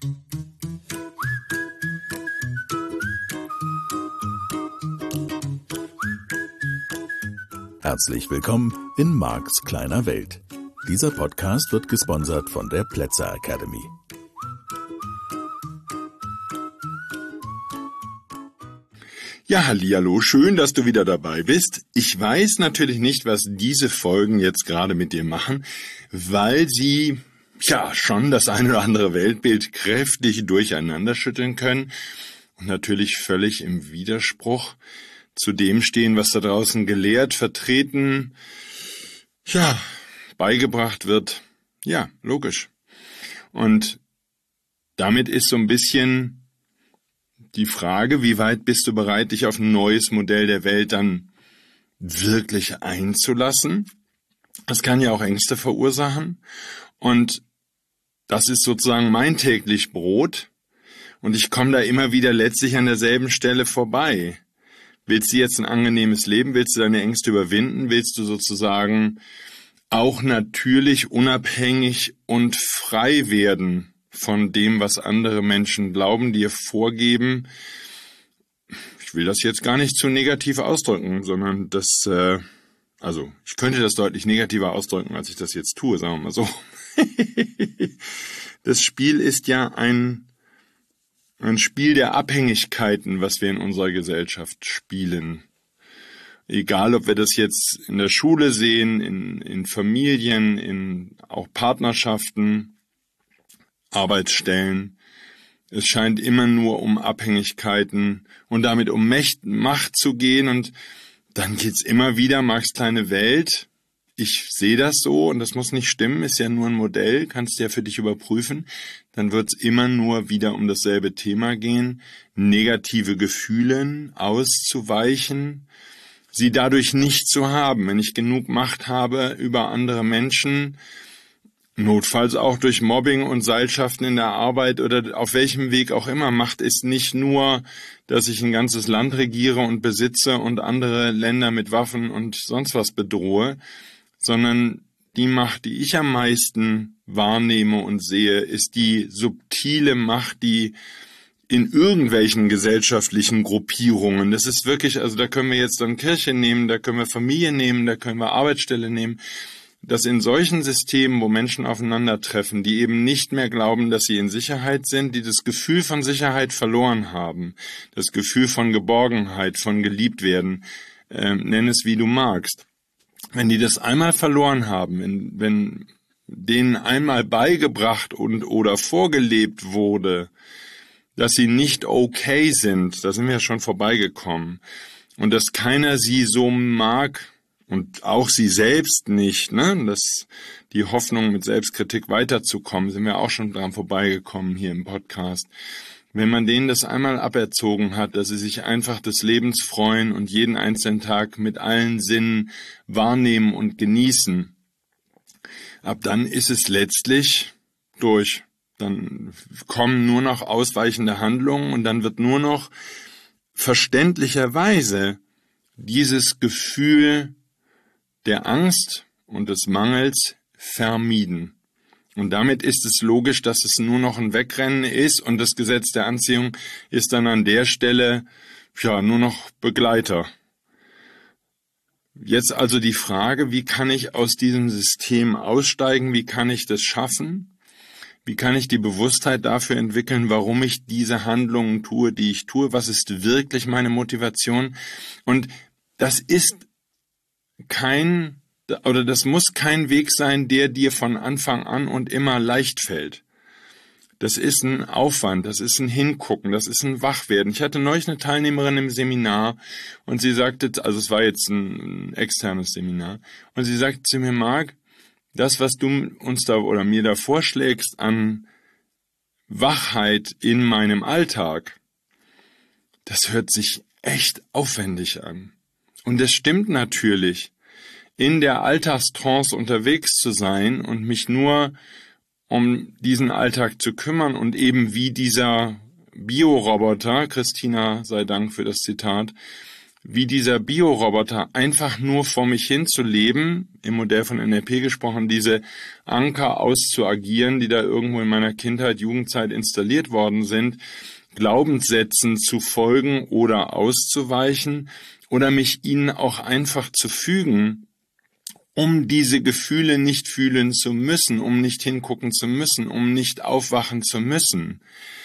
Herzlich willkommen in Marks kleiner Welt. Dieser Podcast wird gesponsert von der Plätzer Academy. Ja, hallihallo, schön, dass du wieder dabei bist. Ich weiß natürlich nicht, was diese Folgen jetzt gerade mit dir machen, weil sie schon das ein oder andere Weltbild kräftig durcheinander schütteln können und natürlich völlig im Widerspruch zu dem stehen, was da draußen gelehrt, vertreten, beigebracht wird. Ja, logisch. Und damit ist so ein bisschen die Frage, wie weit bist du bereit, dich auf ein neues Modell der Welt dann wirklich einzulassen? Das kann ja auch Ängste verursachen. Und das ist sozusagen mein täglich Brot. Und ich komme da immer wieder letztlich an derselben Stelle vorbei. Willst du jetzt ein angenehmes Leben? Willst du deine Ängste überwinden? Willst du sozusagen auch natürlich unabhängig und frei werden von dem, was andere Menschen glauben, dir vorgeben? Ich will das jetzt gar nicht zu negativ ausdrücken, sondern ich könnte das deutlich negativer ausdrücken, als ich das jetzt tue, sagen wir mal so. Das Spiel ist ja ein Spiel der Abhängigkeiten, was wir in unserer Gesellschaft spielen. Egal, ob wir das jetzt in der Schule sehen, in Familien, in auch Partnerschaften, Arbeitsstellen. Es scheint immer nur um Abhängigkeiten und damit um Macht zu gehen. Und dann geht's immer wieder, Marks kleine Welt. Ich sehe das so und das muss nicht stimmen, ist ja nur ein Modell, kannst du ja für dich überprüfen. Dann wird's immer nur wieder um dasselbe Thema gehen, negative Gefühlen auszuweichen, sie dadurch nicht zu haben. Wenn ich genug Macht habe über andere Menschen, notfalls auch durch Mobbing und Seilschaften in der Arbeit oder auf welchem Weg auch immer. Macht ist nicht nur, dass ich ein ganzes Land regiere und besitze und andere Länder mit Waffen und sonst was bedrohe, sondern die Macht, die ich am meisten wahrnehme und sehe, ist die subtile Macht, die in irgendwelchen gesellschaftlichen Gruppierungen, das ist wirklich, also da können wir jetzt dann Kirche nehmen, da können wir Familie nehmen, da können wir Arbeitsstelle nehmen, dass in solchen Systemen, wo Menschen aufeinandertreffen, die eben nicht mehr glauben, dass sie in Sicherheit sind, die das Gefühl von Sicherheit verloren haben, das Gefühl von Geborgenheit, von geliebt werden, nenn es wie du magst. Wenn die das einmal verloren haben, wenn denen einmal beigebracht oder vorgelebt wurde, dass sie nicht okay sind, da sind wir ja schon vorbeigekommen, und dass keiner sie so mag und auch sie selbst nicht, dass die Hoffnung mit Selbstkritik weiterzukommen, sind wir auch schon dran vorbeigekommen hier im Podcast. Wenn man denen das einmal aberzogen hat, dass sie sich einfach des Lebens freuen und jeden einzelnen Tag mit allen Sinnen wahrnehmen und genießen, ab dann ist es letztlich durch. Dann kommen nur noch ausweichende Handlungen und dann wird nur noch verständlicherweise dieses Gefühl der Angst und des Mangels vermieden. Und damit ist es logisch, dass es nur noch ein Wegrennen ist und das Gesetz der Anziehung ist dann an der Stelle nur noch Begleiter. Jetzt also die Frage, wie kann ich aus diesem System aussteigen? Wie kann ich das schaffen? Wie kann ich die Bewusstheit dafür entwickeln, warum ich diese Handlungen tue, die ich tue? Was ist wirklich meine Motivation? Und das ist das muss kein Weg sein, der dir von Anfang an und immer leicht fällt. Das ist ein Aufwand, das ist ein Hingucken, das ist ein Wachwerden. Ich hatte neulich eine Teilnehmerin im Seminar und sie sagte, also es war jetzt ein externes Seminar, und sie sagte zu mir, Mark, das, was du uns da oder mir da vorschlägst an Wachheit in meinem Alltag, das hört sich echt aufwendig an. Und das stimmt natürlich. In der Alltagstrance unterwegs zu sein und mich nur um diesen Alltag zu kümmern und eben wie dieser Bioroboter, Christina sei Dank für das Zitat, wie dieser Bioroboter einfach nur vor mich hin zu leben, im Modell von NLP gesprochen, diese Anker auszuagieren, die da irgendwo in meiner Kindheit, Jugendzeit installiert worden sind, Glaubenssätzen zu folgen oder auszuweichen oder mich ihnen auch einfach zu fügen, um diese Gefühle nicht fühlen zu müssen, um nicht hingucken zu müssen, um nicht aufwachen zu müssen.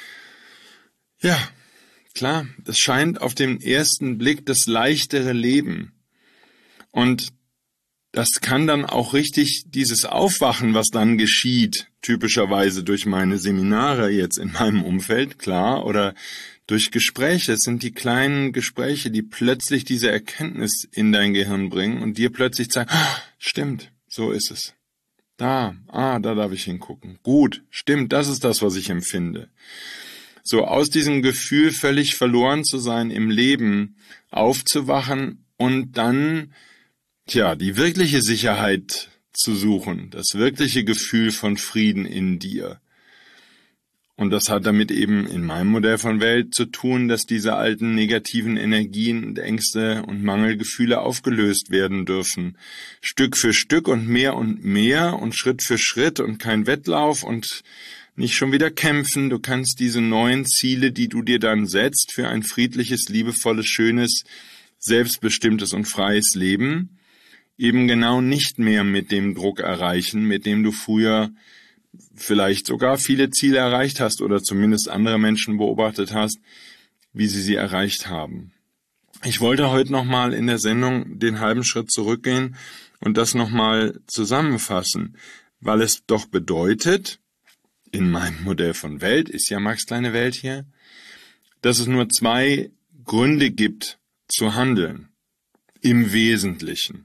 Ja, klar, das scheint auf den ersten Blick das leichtere Leben. Und das kann dann auch richtig dieses Aufwachen, was dann geschieht, typischerweise durch meine Seminare jetzt in meinem Umfeld, klar, oder durch Gespräche. Es sind die kleinen Gespräche, die plötzlich diese Erkenntnis in dein Gehirn bringen und dir plötzlich zeigen, stimmt, so ist es. Da darf ich hingucken. Gut, stimmt, das ist das, was ich empfinde. So aus diesem Gefühl, völlig verloren zu sein im Leben, aufzuwachen und dann die wirkliche Sicherheit zu suchen, das wirkliche Gefühl von Frieden in dir. Und das hat damit eben in meinem Modell von Welt zu tun, dass diese alten negativen Energien und Ängste und Mangelgefühle aufgelöst werden dürfen. Stück für Stück und mehr und Schritt für Schritt und kein Wettlauf und nicht schon wieder kämpfen. Du kannst diese neuen Ziele, die du dir dann setzt, für ein friedliches, liebevolles, schönes, selbstbestimmtes und freies Leben, eben genau nicht mehr mit dem Druck erreichen, mit dem du früher vielleicht sogar viele Ziele erreicht hast oder zumindest andere Menschen beobachtet hast, wie sie erreicht haben. Ich wollte heute nochmal in der Sendung den halben Schritt zurückgehen und das nochmal zusammenfassen, weil es doch bedeutet, in meinem Modell von Welt, ist ja Max kleine Welt hier, dass es nur 2 Gründe gibt zu handeln, im Wesentlichen.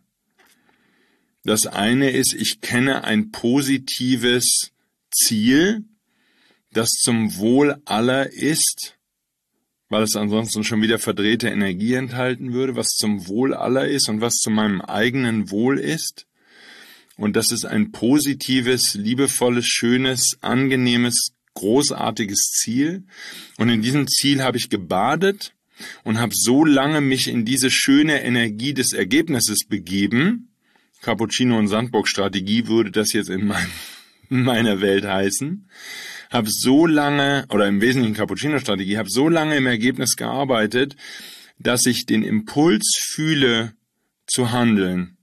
Das eine ist, ich kenne ein positives Ziel, das zum Wohl aller ist, weil es ansonsten schon wieder verdrehte Energie enthalten würde, was zum Wohl aller ist und was zu meinem eigenen Wohl ist. Und das ist ein positives, liebevolles, schönes, angenehmes, großartiges Ziel. Und in diesem Ziel habe ich gebadet und habe so lange mich in diese schöne Energie des Ergebnisses begeben. Cappuccino- und Sandburg-Strategie würde das jetzt in meiner Welt heißen. Habe so lange, oder im Wesentlichen Cappuccino-Strategie, habe so lange im Ergebnis gearbeitet, dass ich den Impuls fühle zu handeln.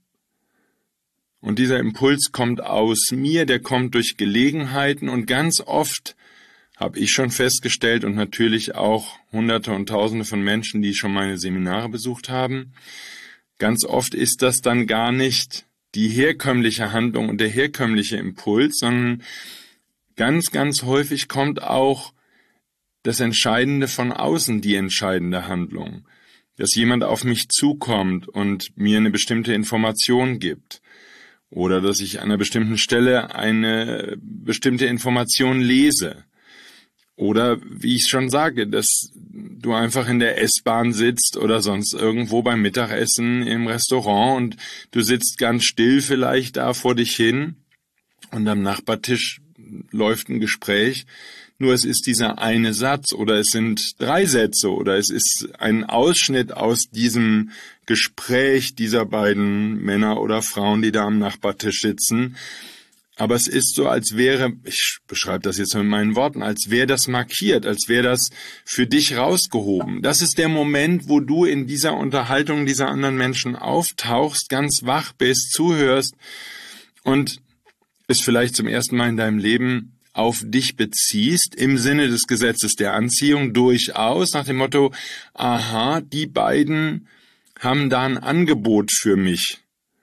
Und dieser Impuls kommt aus mir, der kommt durch Gelegenheiten und ganz oft habe ich schon festgestellt und natürlich auch Hunderte und Tausende von Menschen, die schon meine Seminare besucht haben, ganz oft ist das dann gar nicht die herkömmliche Handlung und der herkömmliche Impuls, sondern ganz, ganz häufig kommt auch das Entscheidende von außen, die entscheidende Handlung. Dass jemand auf mich zukommt und mir eine bestimmte Information gibt. Oder dass ich an einer bestimmten Stelle eine bestimmte Information lese. Oder, wie ich schon sage, dass du einfach in der S-Bahn sitzt oder sonst irgendwo beim Mittagessen im Restaurant und du sitzt ganz still vielleicht da vor dich hin und am Nachbartisch läuft ein Gespräch. Nur es ist dieser eine Satz oder es sind 3 Sätze oder es ist ein Ausschnitt aus diesem Gespräch dieser beiden Männer oder Frauen, die da am Nachbartisch sitzen. Aber es ist so, als wäre, ich beschreibe das jetzt mit meinen Worten, als wäre das markiert, als wäre das für dich rausgehoben. Das ist der Moment, wo du in dieser Unterhaltung dieser anderen Menschen auftauchst, ganz wach bist, zuhörst und es vielleicht zum ersten Mal in deinem Leben auf dich beziehst, im Sinne des Gesetzes der Anziehung durchaus, nach dem Motto, aha, die beiden haben da ein Angebot für mich.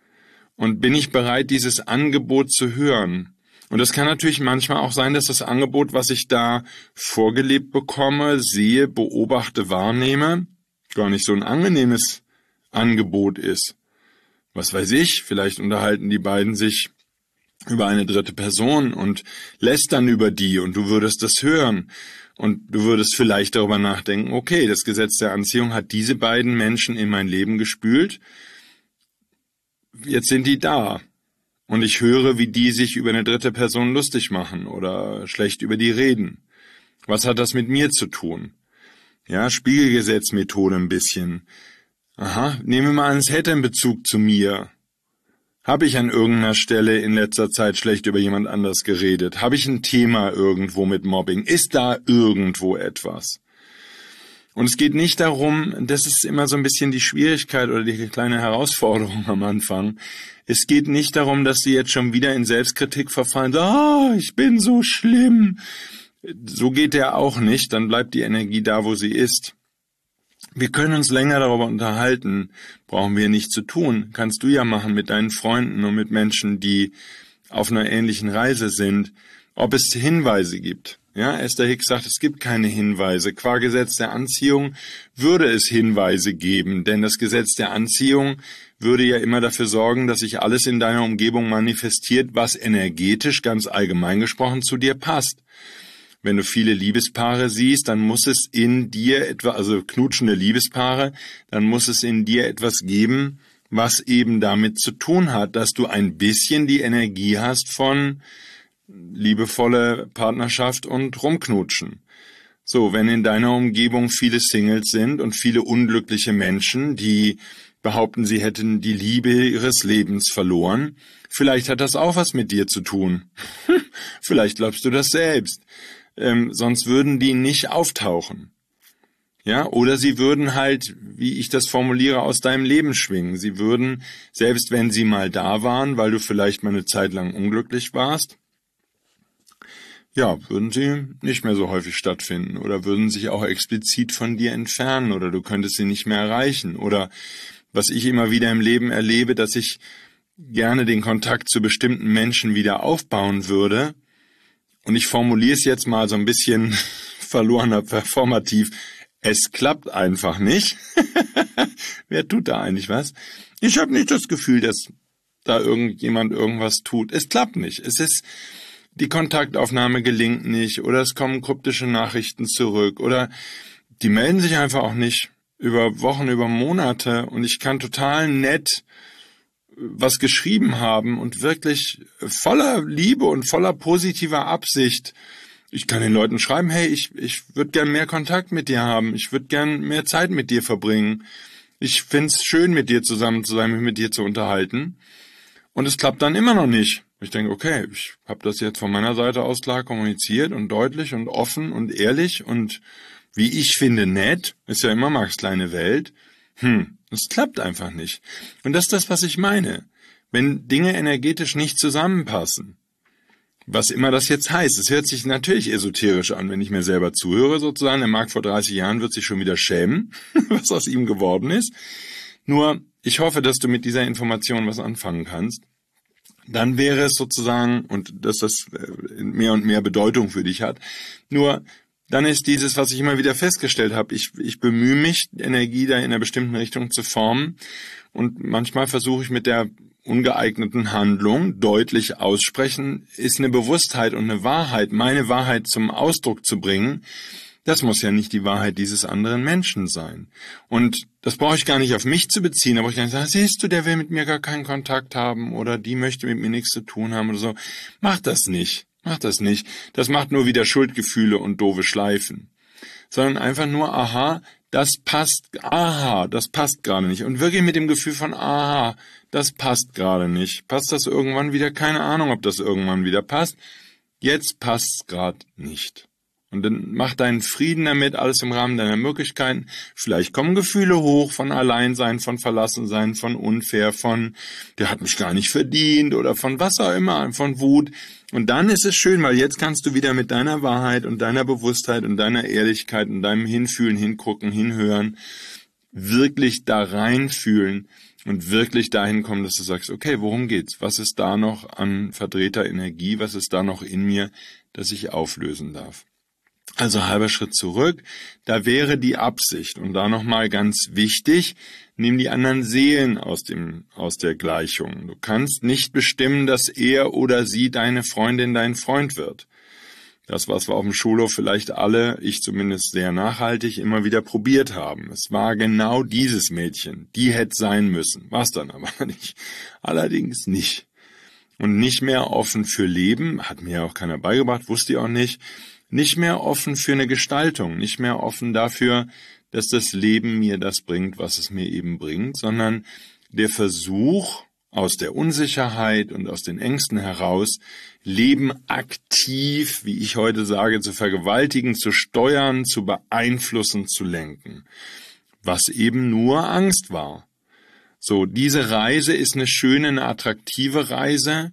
Und bin ich bereit, dieses Angebot zu hören? Und es kann natürlich manchmal auch sein, dass das Angebot, was ich da vorgelebt bekomme, sehe, beobachte, wahrnehme, gar nicht so ein angenehmes Angebot ist. Was weiß ich, vielleicht unterhalten die beiden sich über eine dritte Person und lästern über die und du würdest das hören und du würdest vielleicht darüber nachdenken, okay, das Gesetz der Anziehung hat diese beiden Menschen in mein Leben gespült, jetzt sind die da und ich höre, wie die sich über eine dritte Person lustig machen oder schlecht über die reden. Was hat das mit mir zu tun? Ja, Spiegelgesetzmethode ein bisschen. Aha, nehmen wir mal an, es hätte einen Bezug zu mir. Habe ich an irgendeiner Stelle in letzter Zeit schlecht über jemand anders geredet? Habe ich ein Thema irgendwo mit Mobbing? Ist da irgendwo etwas? Und es geht nicht darum, das ist immer so ein bisschen die Schwierigkeit oder die kleine Herausforderung am Anfang. Es geht nicht darum, dass sie jetzt schon wieder in Selbstkritik verfallen, ich bin so schlimm. So geht der auch nicht, dann bleibt die Energie da, wo sie ist. Wir können uns länger darüber unterhalten, brauchen wir nicht zu tun. Kannst du ja machen mit deinen Freunden und mit Menschen, die auf einer ähnlichen Reise sind, ob es Hinweise gibt. Ja, Esther Hicks sagt, es gibt keine Hinweise. Qua Gesetz der Anziehung würde es Hinweise geben, denn das Gesetz der Anziehung würde ja immer dafür sorgen, dass sich alles in deiner Umgebung manifestiert, was energetisch, ganz allgemein gesprochen, zu dir passt. Wenn du viele Liebespaare siehst, dann muss es in dir also knutschende Liebespaare, dann muss es in dir etwas geben, was eben damit zu tun hat, dass du ein bisschen die Energie hast von liebevolle Partnerschaft und Rumknutschen. So, wenn in deiner Umgebung viele Singles sind und viele unglückliche Menschen, die behaupten, sie hätten die Liebe ihres Lebens verloren, vielleicht hat das auch was mit dir zu tun. Vielleicht glaubst du das selbst. Sonst würden die nicht auftauchen. Ja, oder sie würden halt, wie ich das formuliere, aus deinem Leben schwingen. Sie würden, selbst wenn sie mal da waren, weil du vielleicht mal eine Zeit lang unglücklich warst, ja, würden sie nicht mehr so häufig stattfinden oder würden sich auch explizit von dir entfernen oder du könntest sie nicht mehr erreichen. Oder was ich immer wieder im Leben erlebe, dass ich gerne den Kontakt zu bestimmten Menschen wieder aufbauen würde. Und ich formuliere es jetzt mal so ein bisschen verlorener performativ. Es klappt einfach nicht. Wer tut da eigentlich was? Ich habe nicht das Gefühl, dass da irgendjemand irgendwas tut. Es klappt nicht. Es ist, die Kontaktaufnahme gelingt nicht oder es kommen kryptische Nachrichten zurück oder die melden sich einfach auch nicht über Wochen, über Monate und ich kann total nett was geschrieben haben und wirklich voller Liebe und voller positiver Absicht. Ich kann den Leuten schreiben, hey, ich würde gern mehr Kontakt mit dir haben, ich würde gern mehr Zeit mit dir verbringen. Ich find's schön, mit dir zusammen zu sein, mich mit dir zu unterhalten. Und es klappt dann immer noch nicht. Ich denke, okay, ich habe das jetzt von meiner Seite aus klar kommuniziert und deutlich und offen und ehrlich und wie ich finde nett, ist ja immer Marks kleine Welt. Es klappt einfach nicht. Und das ist das, was ich meine. Wenn Dinge energetisch nicht zusammenpassen, was immer das jetzt heißt, es hört sich natürlich esoterisch an, wenn ich mir selber zuhöre sozusagen. Der Mark vor 30 Jahren wird sich schon wieder schämen, was aus ihm geworden ist. Nur, ich hoffe, dass du mit dieser Information was anfangen kannst. Dann wäre es sozusagen, und dass das mehr und mehr Bedeutung für dich hat, nur dann ist dieses, was ich immer wieder festgestellt habe, ich bemühe mich, Energie da in einer bestimmten Richtung zu formen und manchmal versuche ich mit der ungeeigneten Handlung deutlich aussprechen, ist eine Bewusstheit und eine Wahrheit, meine Wahrheit zum Ausdruck zu bringen. Das muss ja nicht die Wahrheit dieses anderen Menschen sein. Und das brauche ich gar nicht auf mich zu beziehen, aber ich kann sagen, siehst du, der will mit mir gar keinen Kontakt haben oder die möchte mit mir nichts zu tun haben oder so. Mach das nicht. Mach das nicht. Das macht nur wieder Schuldgefühle und doofe Schleifen. Sondern einfach nur, das passt gerade nicht. Und wirklich mit dem Gefühl von, das passt gerade nicht. Passt das irgendwann wieder? Keine Ahnung, ob das irgendwann wieder passt. Jetzt passt's gerade nicht. Und dann mach deinen Frieden damit, alles im Rahmen deiner Möglichkeiten. Vielleicht kommen Gefühle hoch von Alleinsein, von Verlassensein, von unfair, von der hat mich gar nicht verdient oder von was auch immer, von Wut. Und dann ist es schön, weil jetzt kannst du wieder mit deiner Wahrheit und deiner Bewusstheit und deiner Ehrlichkeit und deinem Hinfühlen, Hingucken, Hinhören wirklich da reinfühlen und wirklich dahin kommen, dass du sagst, okay, worum geht's? Was ist da noch an verdrehter Energie? Was ist da noch in mir, das ich auflösen darf? Also halber Schritt zurück, da wäre die Absicht und da nochmal ganz wichtig, nimm die anderen Seelen aus der Gleichung. Du kannst nicht bestimmen, dass er oder sie deine Freundin, dein Freund wird. Das, was wir auf dem Schulhof vielleicht alle, ich zumindest sehr nachhaltig, immer wieder probiert haben. Es war genau dieses Mädchen, die hätte sein müssen, war's dann aber nicht. Allerdings nicht. Und nicht mehr offen für Leben, hat mir ja auch keiner beigebracht, wusste ich auch nicht, nicht mehr offen für eine Gestaltung, nicht mehr offen dafür, dass das Leben mir das bringt, was es mir eben bringt, sondern der Versuch, aus der Unsicherheit und aus den Ängsten heraus, Leben aktiv, wie ich heute sage, zu vergewaltigen, zu steuern, zu beeinflussen, zu lenken. Was eben nur Angst war. So, diese Reise ist eine schöne, eine attraktive Reise.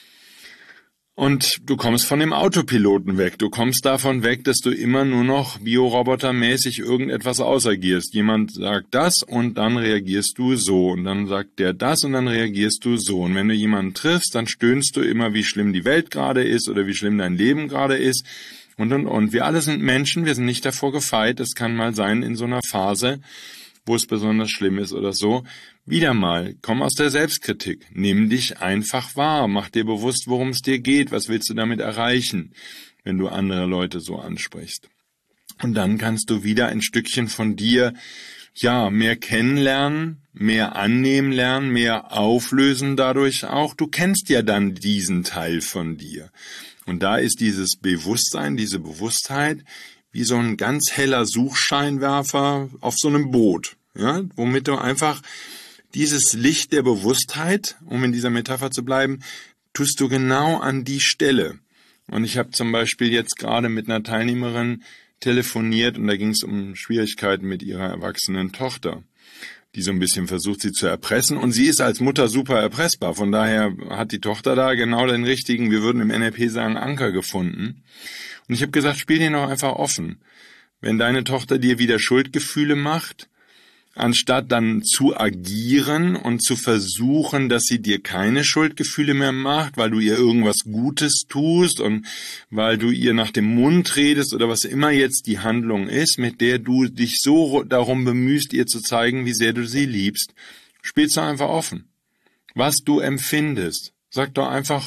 Und du kommst von dem Autopiloten weg. Du kommst davon weg, dass du immer nur noch biorobotermäßig irgendetwas ausagierst. Jemand sagt das und dann reagierst du so. Und dann sagt der das und dann reagierst du so. Und wenn du jemanden triffst, dann stöhnst du immer, wie schlimm die Welt gerade ist oder wie schlimm dein Leben gerade ist. Und. Wir alle sind Menschen, wir sind nicht davor gefeit. Es kann mal sein in so einer Phase, wo es besonders schlimm ist oder so. Wieder mal, komm aus der Selbstkritik. Nimm dich einfach wahr. Mach dir bewusst, worum es dir geht. Was willst du damit erreichen, wenn du andere Leute so ansprichst? Und dann kannst du wieder ein Stückchen von dir, mehr kennenlernen, mehr annehmen lernen, mehr auflösen dadurch auch. Du kennst ja dann diesen Teil von dir. Und da ist dieses Bewusstsein, diese Bewusstheit, wie so ein ganz heller Suchscheinwerfer auf so einem Boot, womit du einfach dieses Licht der Bewusstheit, um in dieser Metapher zu bleiben, tust du genau an die Stelle. Und ich habe zum Beispiel jetzt gerade mit einer Teilnehmerin telefoniert und da ging es um Schwierigkeiten mit ihrer erwachsenen Tochter, die so ein bisschen versucht, sie zu erpressen. Und sie ist als Mutter super erpressbar. Von daher hat die Tochter da genau den richtigen, wir würden im NLP sagen, Anker gefunden. Und ich habe gesagt, spiel den doch einfach offen. Wenn deine Tochter dir wieder Schuldgefühle macht, anstatt dann zu agieren und zu versuchen, dass sie dir keine Schuldgefühle mehr macht, weil du ihr irgendwas Gutes tust und weil du ihr nach dem Mund redest oder was immer jetzt die Handlung ist, mit der du dich so darum bemühst, ihr zu zeigen, wie sehr du sie liebst, spielst du einfach offen. Was du empfindest. Sag doch einfach,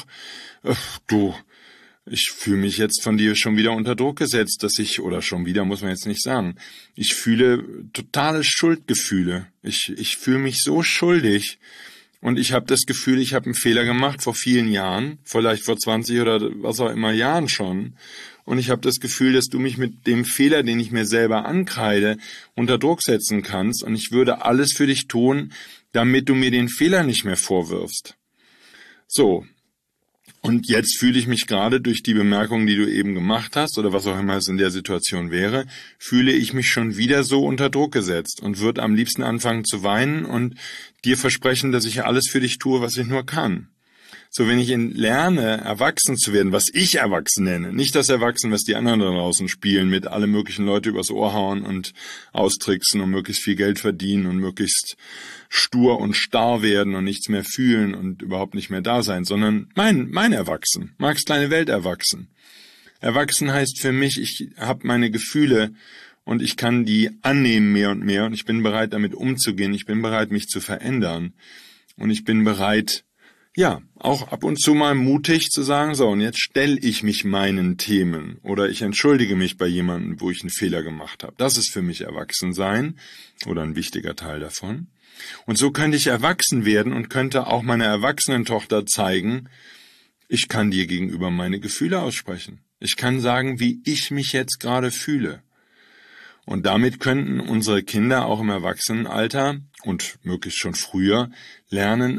ich fühle mich jetzt von dir schon wieder unter Druck gesetzt, oder schon wieder, muss man jetzt nicht sagen. Ich fühle totale Schuldgefühle. Ich fühle mich so schuldig. Und ich habe das Gefühl, ich habe einen Fehler gemacht vor vielen Jahren, vielleicht vor 20 oder was auch immer Jahren schon. Und ich habe das Gefühl, dass du mich mit dem Fehler, den ich mir selber ankreide, unter Druck setzen kannst. Und ich würde alles für dich tun, damit du mir den Fehler nicht mehr vorwirfst. So. Und jetzt fühle ich mich gerade durch die Bemerkung, die du eben gemacht hast, oder was auch immer es in der Situation wäre, fühle ich mich schon wieder so unter Druck gesetzt und würde am liebsten anfangen zu weinen und dir versprechen, dass ich alles für dich tue, was ich nur kann. So, wenn ich lerne, erwachsen zu werden, was ich erwachsen nenne, nicht das Erwachsen, was die anderen da draußen spielen, mit alle möglichen Leute übers Ohr hauen und austricksen und möglichst viel Geld verdienen und möglichst stur und starr werden und nichts mehr fühlen und überhaupt nicht mehr da sein, sondern mein Erwachsen, Marks kleine Welt erwachsen. Erwachsen heißt für mich, ich habe meine Gefühle und ich kann die annehmen mehr und mehr und ich bin bereit, damit umzugehen, ich bin bereit, mich zu verändern und ich bin bereit, auch ab und zu mal mutig zu sagen, so, und jetzt stelle ich mich meinen Themen oder ich entschuldige mich bei jemandem, wo ich einen Fehler gemacht habe. Das ist für mich Erwachsensein oder ein wichtiger Teil davon. Und so könnte ich erwachsen werden und könnte auch meiner erwachsenen Tochter zeigen, ich kann dir gegenüber meine Gefühle aussprechen. Ich kann sagen, wie ich mich jetzt gerade fühle. Und damit könnten unsere Kinder auch im Erwachsenenalter und möglichst schon früher lernen,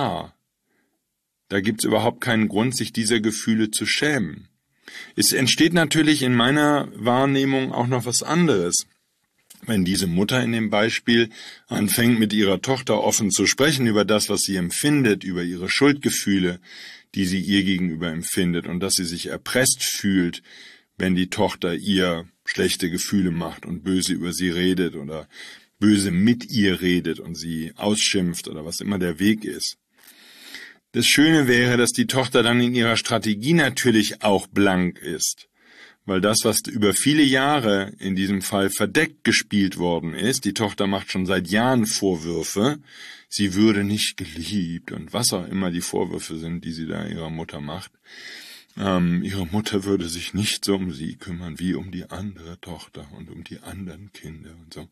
da gibt's überhaupt keinen Grund, sich dieser Gefühle zu schämen. Es entsteht natürlich in meiner Wahrnehmung auch noch was anderes. Wenn diese Mutter in dem Beispiel anfängt, mit ihrer Tochter offen zu sprechen über das, was sie empfindet, über ihre Schuldgefühle, die sie ihr gegenüber empfindet und dass sie sich erpresst fühlt, wenn die Tochter ihr schlechte Gefühle macht und böse über sie redet oder böse mit ihr redet und sie ausschimpft oder was immer der Weg ist. Das Schöne wäre, dass die Tochter dann in ihrer Strategie natürlich auch blank ist, weil das, was über viele Jahre in diesem Fall verdeckt gespielt worden ist, die Tochter macht schon seit Jahren Vorwürfe, sie würde nicht geliebt und was auch immer die Vorwürfe sind, die sie da ihrer Mutter macht. Ihre Mutter würde sich nicht so um sie kümmern wie um die andere Tochter und um die anderen Kinder und so.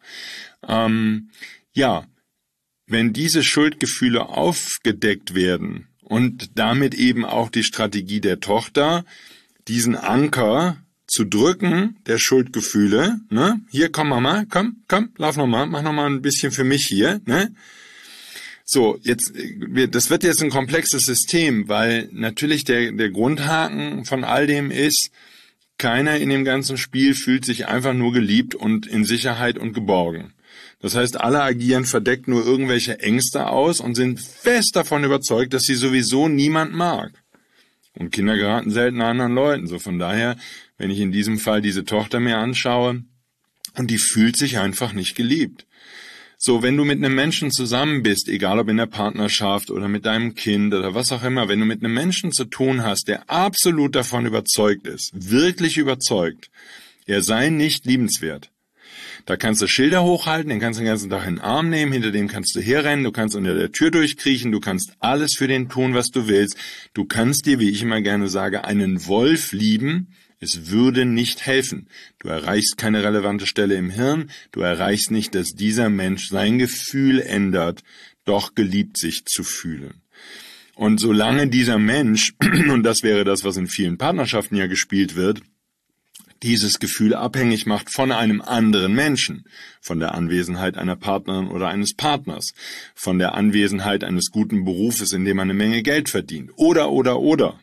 Wenn diese Schuldgefühle aufgedeckt werden, und damit eben auch die Strategie der Tochter, diesen Anker zu drücken, der Schuldgefühle, ne? Hier, komm Mama, komm, lauf nochmal, mach nochmal ein bisschen für mich hier, ne? So, das wird jetzt ein komplexes System, weil natürlich der Grundhaken von all dem ist, keiner in dem ganzen Spiel fühlt sich einfach nur geliebt und in Sicherheit und geborgen. Das heißt, alle agieren verdeckt nur irgendwelche Ängste aus und sind fest davon überzeugt, dass sie sowieso niemand mag. Und Kinder geraten selten anderen Leuten. So von daher, wenn ich in diesem Fall diese Tochter mir anschaue, und die fühlt sich einfach nicht geliebt. So, wenn du mit einem Menschen zusammen bist, egal ob in der Partnerschaft oder mit deinem Kind oder was auch immer, wenn du mit einem Menschen zu tun hast, der absolut davon überzeugt ist, wirklich überzeugt, er sei nicht liebenswert, da kannst du Schilder hochhalten, den kannst du den ganzen Tag in den Arm nehmen, hinter dem kannst du herrennen, du kannst unter der Tür durchkriechen, du kannst alles für den tun, was du willst. Du kannst dir, wie ich immer gerne sage, einen Wolf lieben. Es würde nicht helfen. Du erreichst keine relevante Stelle im Hirn, du erreichst nicht, dass dieser Mensch sein Gefühl ändert, doch geliebt sich zu fühlen. Und solange dieser Mensch, und das wäre das, was in vielen Partnerschaften ja gespielt wird, dieses Gefühl abhängig macht von einem anderen Menschen, von der Anwesenheit einer Partnerin oder eines Partners, von der Anwesenheit eines guten Berufes, in dem man eine Menge Geld verdient, oder.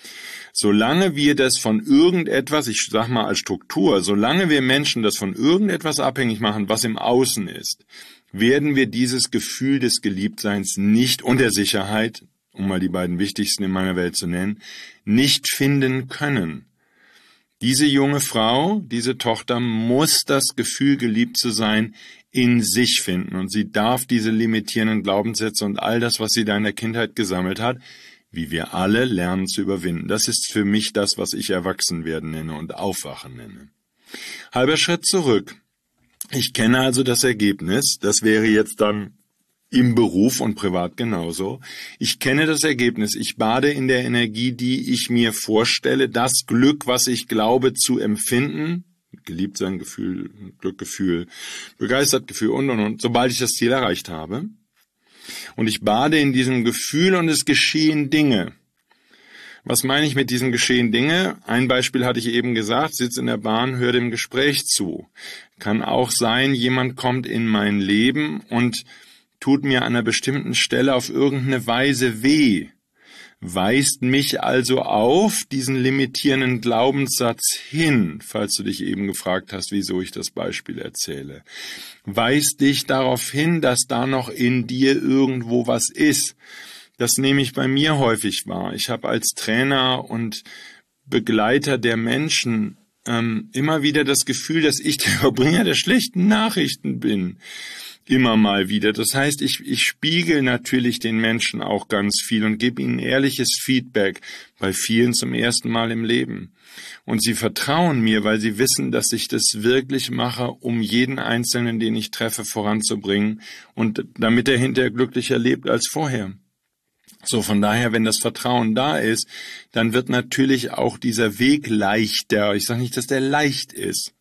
Solange wir das von irgendetwas, ich sag mal als Struktur, solange wir Menschen das von irgendetwas abhängig machen, was im Außen ist, werden wir dieses Gefühl des Geliebtseins nicht und der Sicherheit, um mal die beiden wichtigsten in meiner Welt zu nennen, nicht finden können. Diese junge Frau, diese Tochter muss das Gefühl, geliebt zu sein, in sich finden und sie darf diese limitierenden Glaubenssätze und all das, was sie da in der Kindheit gesammelt hat, wie wir alle lernen zu überwinden. Das ist für mich das, was ich Erwachsenwerden nenne und Aufwachen nenne. Halber Schritt zurück. Ich kenne also das Ergebnis, das wäre jetzt dann im Beruf und privat genauso. Ich kenne das Ergebnis, ich bade in der Energie, die ich mir vorstelle, das Glück, was ich glaube zu empfinden, geliebt sein Gefühl, Glückgefühl, begeistert Gefühl und, sobald ich das Ziel erreicht habe. Und ich bade in diesem Gefühl und es geschehen Dinge. Was meine ich mit diesen geschehen Dinge? Ein Beispiel hatte ich eben gesagt, sitz in der Bahn, hör dem Gespräch zu. Kann auch sein, jemand kommt in mein Leben und tut mir an einer bestimmten Stelle auf irgendeine Weise weh. Weist mich also auf diesen limitierenden Glaubenssatz hin, falls du dich eben gefragt hast, wieso ich das Beispiel erzähle. Weist dich darauf hin, dass da noch in dir irgendwo was ist. Das nehme ich bei mir häufig wahr. Ich habe als Trainer und Begleiter der Menschen immer wieder das Gefühl, dass ich der Überbringer der schlechten Nachrichten bin. Immer mal wieder. Das heißt, ich spiegel natürlich den Menschen auch ganz viel und gebe ihnen ehrliches Feedback, bei vielen zum ersten Mal im Leben. Und sie vertrauen mir, weil sie wissen, dass ich das wirklich mache, um jeden Einzelnen, den ich treffe, voranzubringen und damit er hinterher glücklicher lebt als vorher. So, von daher, wenn das Vertrauen da ist, dann wird natürlich auch dieser Weg leichter. Ich sage nicht, dass der leicht ist.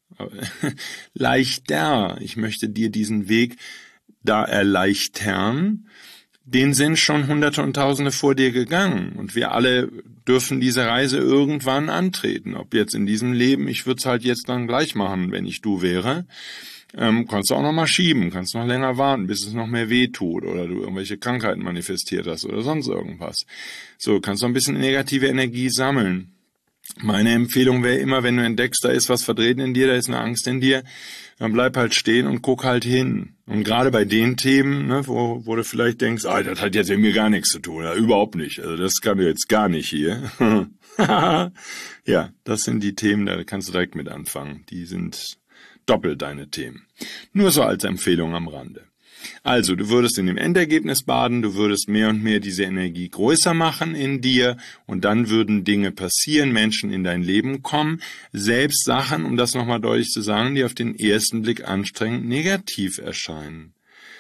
Leichter. Ich möchte dir diesen Weg da erleichtern. Den sind schon Hunderte und Tausende vor dir gegangen. Und wir alle dürfen diese Reise irgendwann antreten. Ob jetzt in diesem Leben, ich würde es halt jetzt dann gleich machen, wenn ich du wäre. Kannst du auch noch mal schieben, kannst noch länger warten, bis es noch mehr weh tut oder du irgendwelche Krankheiten manifestiert hast oder sonst irgendwas. So, kannst du ein bisschen negative Energie sammeln. Meine Empfehlung wäre immer, wenn du entdeckst, da ist was verdreht in dir, da ist eine Angst in dir, dann bleib halt stehen und guck halt hin. Und gerade bei den Themen, ne, wo du vielleicht denkst, das hat jetzt irgendwie gar nichts zu tun, ja, überhaupt nicht, also das kann du jetzt gar nicht hier. Ja, das sind die Themen, da kannst du direkt mit anfangen. Die sind doppelt deine Themen. Nur so als Empfehlung am Rande. Also, du würdest in dem Endergebnis baden, du würdest mehr und mehr diese Energie größer machen in dir und dann würden Dinge passieren, Menschen in dein Leben kommen, selbst Sachen, um das nochmal deutlich zu sagen, die auf den ersten Blick anstrengend negativ erscheinen.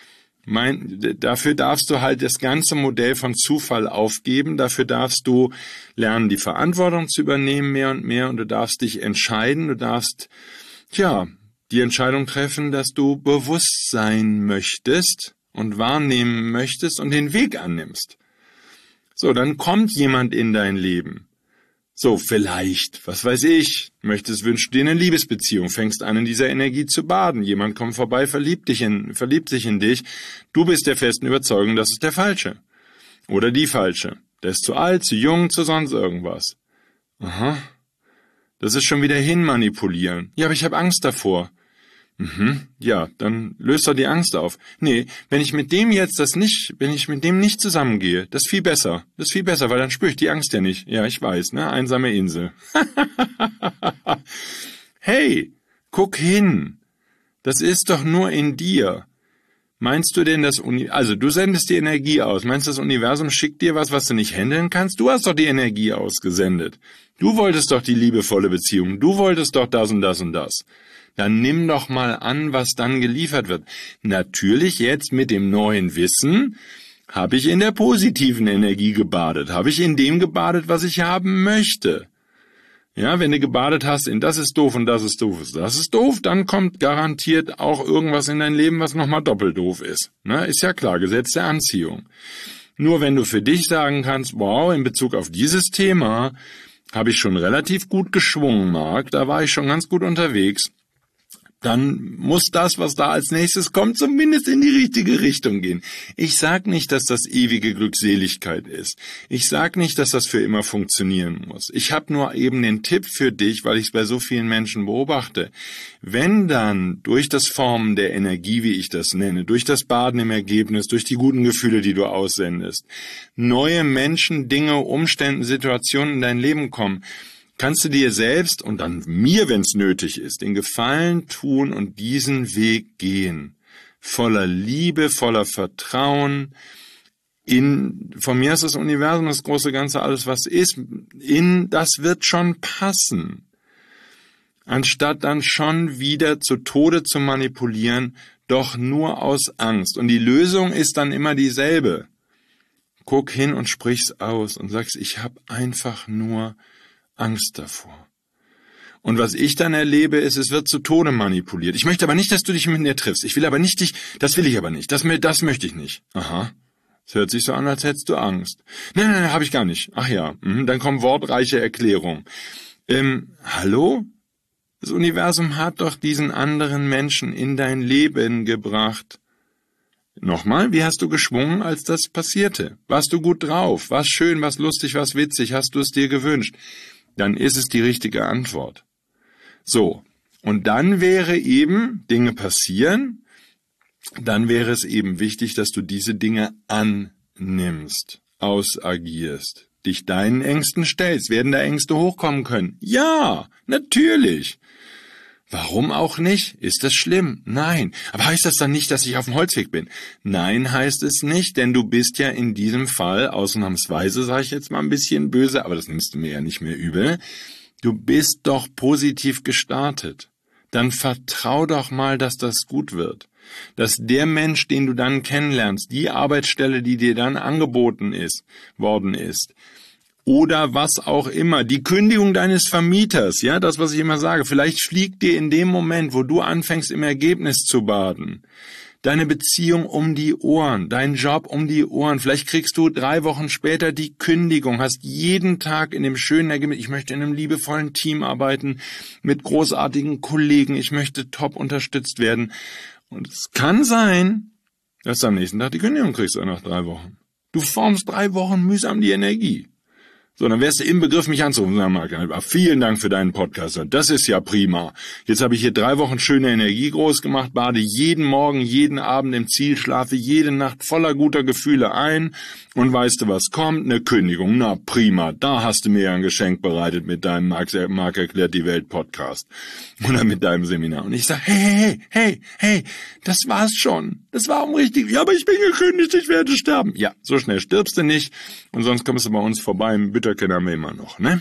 Dafür darfst du halt das ganze Modell von Zufall aufgeben, dafür darfst du lernen, die Verantwortung zu übernehmen mehr und mehr und du darfst dich entscheiden, du darfst, die Entscheidung treffen, dass du bewusst sein möchtest und wahrnehmen möchtest und den Weg annimmst. So, dann kommt jemand in dein Leben. So, vielleicht, was weiß ich, wünschst dir eine Liebesbeziehung, fängst an, in dieser Energie zu baden. Jemand kommt vorbei, verliebt sich in dich. Du bist der festen Überzeugung, das ist der Falsche. Oder die Falsche. Der ist zu alt, zu jung, zu sonst irgendwas. Aha. Das ist schon wieder hinmanipulieren. Ja, aber ich habe Angst davor. Ja, dann löst doch die Angst auf. Nee, wenn ich mit dem nicht zusammengehe, das ist viel besser. Weil dann spüre ich die Angst ja nicht. Ja, ich weiß, ne? Einsame Insel. Hey, guck hin. Das ist doch nur in dir. Meinst du denn, du sendest die Energie aus. Meinst du, das Universum schickt dir was du nicht handeln kannst? Du hast doch die Energie ausgesendet. Du wolltest doch die liebevolle Beziehung. Du wolltest doch das und das und das. Dann nimm doch mal an, was dann geliefert wird. Natürlich jetzt mit dem neuen Wissen habe ich in der positiven Energie gebadet. Habe ich in dem gebadet, was ich haben möchte. Ja, wenn du gebadet hast in das ist doof und das ist doof, dann kommt garantiert auch irgendwas in dein Leben, was nochmal doppelt doof ist. Ne? Ist ja klar, Gesetz der Anziehung. Nur wenn du für dich sagen kannst, wow, in Bezug auf dieses Thema habe ich schon relativ gut geschwungen, Marc, da war ich schon ganz gut unterwegs, dann muss das, was da als nächstes kommt, zumindest in die richtige Richtung gehen. Ich sag nicht, dass das ewige Glückseligkeit ist. Ich sag nicht, dass das für immer funktionieren muss. Ich habe nur eben den Tipp für dich, weil ich es bei so vielen Menschen beobachte. Wenn dann durch das Formen der Energie, wie ich das nenne, durch das Baden im Ergebnis, durch die guten Gefühle, die du aussendest, neue Menschen, Dinge, Umstände, Situationen in dein Leben kommen, kannst du dir selbst und dann mir, wenn es nötig ist, den Gefallen tun und diesen Weg gehen. Voller Liebe, voller Vertrauen. Von mir ist das Universum, das große Ganze, alles was ist, das wird schon passen. Anstatt dann schon wieder zu Tode zu manipulieren, doch nur aus Angst. Und die Lösung ist dann immer dieselbe. Guck hin und sprich's aus und sagst, ich habe einfach nur Angst davor. Und was ich dann erlebe, ist, es wird zu Tode manipuliert. Ich möchte aber nicht, dass du dich mit mir triffst. Das will ich aber nicht. Das möchte ich nicht. Aha. Es hört sich so an, als hättest du Angst. Nein, habe ich gar nicht. Ach ja, dann kommen wortreiche Erklärungen. Hallo? Das Universum hat doch diesen anderen Menschen in dein Leben gebracht. Nochmal, wie hast du geschwungen, als das passierte? Warst du gut drauf? War's schön, war's lustig, war's witzig? Hast du es dir gewünscht? Dann ist es die richtige Antwort. So, und dann wäre eben, Dinge passieren, dann wäre es eben wichtig, dass du diese Dinge annimmst, ausagierst, dich deinen Ängsten stellst. Werden da Ängste hochkommen können? Ja, natürlich. Warum auch nicht? Ist das schlimm? Nein. Aber heißt das dann nicht, dass ich auf dem Holzweg bin? Nein, heißt es nicht, denn du bist ja in diesem Fall, ausnahmsweise sage ich jetzt mal ein bisschen böse, aber das nimmst du mir ja nicht mehr übel, du bist doch positiv gestartet. Dann vertrau doch mal, dass das gut wird. Dass der Mensch, den du dann kennenlernst, die Arbeitsstelle, die dir dann angeboten worden ist, oder was auch immer, die Kündigung deines Vermieters, ja, das, was ich immer sage, vielleicht fliegt dir in dem Moment, wo du anfängst, im Ergebnis zu baden, deine Beziehung um die Ohren, dein Job um die Ohren, vielleicht kriegst du 3 Wochen später die Kündigung, hast jeden Tag in dem schönen Ergebnis, ich möchte in einem liebevollen Team arbeiten, mit großartigen Kollegen, ich möchte top unterstützt werden. Und es kann sein, dass du am nächsten Tag die Kündigung kriegst, oder nach 3 Wochen. Du formst 3 Wochen mühsam die Energie. So, dann wärst du im Begriff, mich anzurufen. Sag mal, vielen Dank für deinen Podcast. Das ist ja prima. Jetzt habe ich hier 3 Wochen schöne Energie groß gemacht, bade jeden Morgen, jeden Abend im Ziel, schlafe jede Nacht voller guter Gefühle ein. Und weißt du, was kommt? Eine Kündigung. Na prima, da hast du mir ja ein Geschenk bereitet mit deinem Marc erklärt die Welt Podcast. Oder mit deinem Seminar. Und ich sage, hey, das war's schon. Das war richtig. Ja, aber ich bin gekündigt, ich werde sterben. Ja, so schnell stirbst du nicht. Und sonst kommst du bei uns vorbei im Bütterken haben wir immer noch, ne?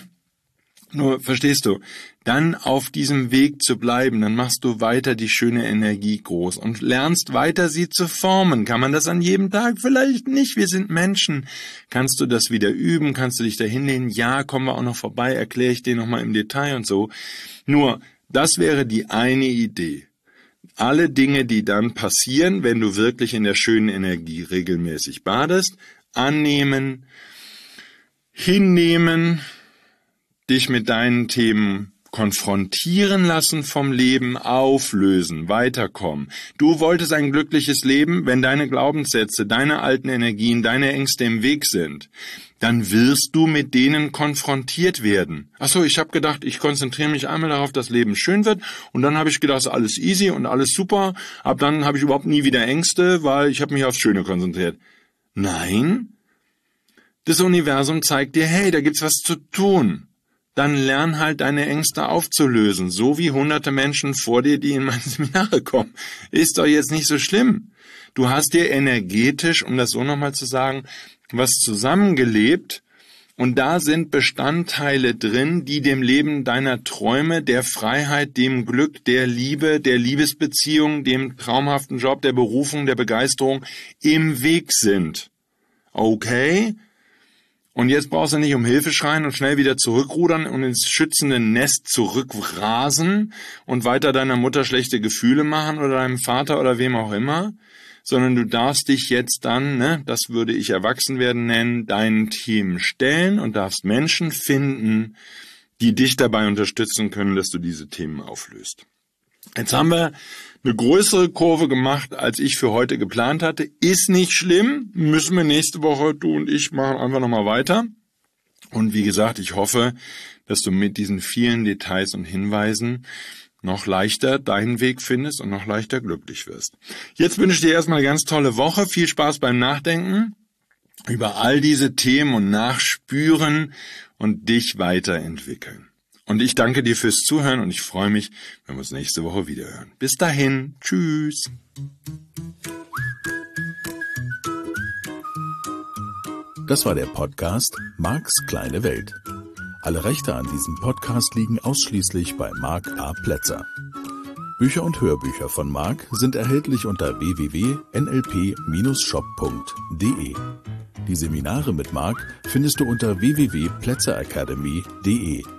Nur, verstehst du, dann auf diesem Weg zu bleiben, dann machst du weiter die schöne Energie groß und lernst weiter, sie zu formen. Kann man das an jedem Tag? Vielleicht nicht, wir sind Menschen. Kannst du das wieder üben? Kannst du dich da hinlehnen? Ja, kommen wir auch noch vorbei, erkläre ich dir nochmal im Detail und so. Nur, das wäre die eine Idee. Alle Dinge, die dann passieren, wenn du wirklich in der schönen Energie regelmäßig badest, annehmen, hinnehmen, dich mit deinen Themen konfrontieren lassen vom Leben, auflösen, weiterkommen. Du wolltest ein glückliches Leben, wenn deine Glaubenssätze, deine alten Energien, deine Ängste im Weg sind. Dann wirst du mit denen konfrontiert werden. Achso, ich habe gedacht, ich konzentriere mich einmal darauf, dass Leben schön wird. Und dann habe ich gedacht, ist alles easy und alles super. Ab dann habe ich überhaupt nie wieder Ängste, weil ich habe mich aufs Schöne konzentriert. Nein, das Universum zeigt dir, hey, da gibt's was zu tun. Dann lern halt deine Ängste aufzulösen, so wie hunderte Menschen vor dir, die in meine Seminare kommen. Ist doch jetzt nicht so schlimm. Du hast dir energetisch, um das so nochmal zu sagen, was zusammengelebt und da sind Bestandteile drin, die dem Leben deiner Träume, der Freiheit, dem Glück, der Liebe, der Liebesbeziehung, dem traumhaften Job, der Berufung, der Begeisterung im Weg sind. Okay? Und jetzt brauchst du nicht um Hilfe schreien und schnell wieder zurückrudern und ins schützende Nest zurückrasen und weiter deiner Mutter schlechte Gefühle machen oder deinem Vater oder wem auch immer, sondern du darfst dich jetzt dann, das würde ich Erwachsenwerden nennen, deinen Themen stellen und darfst Menschen finden, die dich dabei unterstützen können, dass du diese Themen auflöst. Jetzt haben wir eine größere Kurve gemacht, als ich für heute geplant hatte. Ist nicht schlimm, müssen wir nächste Woche, du und ich, machen einfach nochmal weiter. Und wie gesagt, ich hoffe, dass du mit diesen vielen Details und Hinweisen noch leichter deinen Weg findest und noch leichter glücklich wirst. Jetzt wünsche ich dir erstmal eine ganz tolle Woche. Viel Spaß beim Nachdenken über all diese Themen und Nachspüren und dich weiterentwickeln. Und ich danke dir fürs Zuhören und ich freue mich, wenn wir uns nächste Woche wieder hören. Bis dahin, tschüss. Das war der Podcast Marks kleine Welt. Alle Rechte an diesem Podcast liegen ausschließlich bei Mark A. Plätzer. Bücher und Hörbücher von Mark sind erhältlich unter www.nlp-shop.de. Die Seminare mit Mark findest du unter www.plätzeracademy.de.